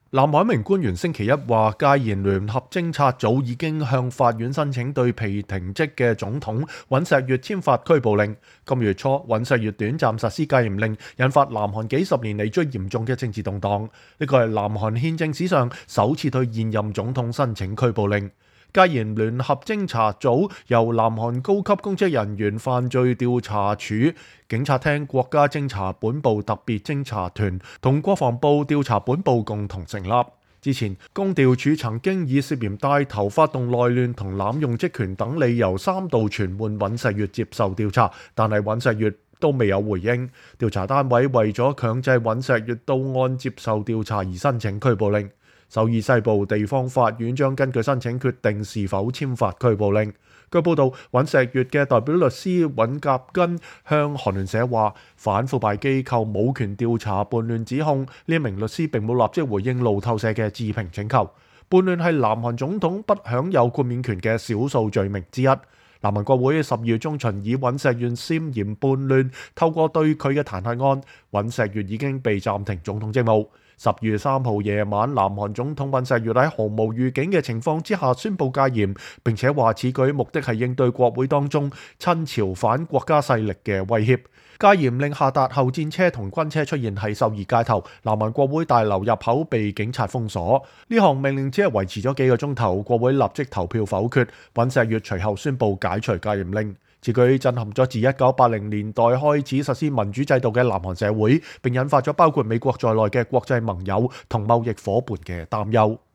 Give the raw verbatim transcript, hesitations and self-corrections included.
南韓一名官員星期一話，戒嚴聯合偵察組已經向法院申請對被停職嘅總統尹錫悅簽發拘捕令。今月初，尹錫悅短暫實施戒嚴令，引發南韓幾十年嚟最嚴重嘅政治動盪。呢個係南韓憲政史上首次對現任總統申請拘捕令。戒嚴聯合偵察組由南韓高級公職人員犯罪調查處、警察廳國家偵查本部特別偵查團同國防部調查本部共同成立。之前，公調處曾經以涉嫌帶頭發動內亂同濫用職權等理由三度傳喚尹錫悅接受調查，但係尹錫悅都未有回應。調查單位為咗強制尹錫悅到案接受調查而申請拘捕令。首爾西部地方法院將根據申請決定是否簽發拘捕令。據報道，尹錫悅嘅代表律師尹甲根向韓聯社話，反腐敗機構冇權調查叛亂指控。呢一名律師並冇立即回應路透社嘅置評請求。叛亂係南韓總統不享有豁免權嘅少數罪名之一。南韓國會十二月中旬以尹錫悅涉嫌叛亂，透過對佢嘅彈劾案，尹錫悅已經被暫停總統職務。十月三號夜晚，南韓總統尹錫悅喺毫無預警嘅情況之下宣布戒嚴，並且話此舉目的係應對國會當中親朝反國家勢力嘅威脅。戒嚴令下達後，戰車同軍車出現喺首爾街頭，南韓國會大樓入口被警察封鎖。呢項命令只係維持咗幾個鐘頭，國會立即投票否決。尹錫悅隨後宣布解除戒嚴令。此舉震撼咗自一九八零年代開始實施民主制度嘅南韓社會，並引發咗包括美國在內嘅國際盟友同貿易夥伴嘅擔憂。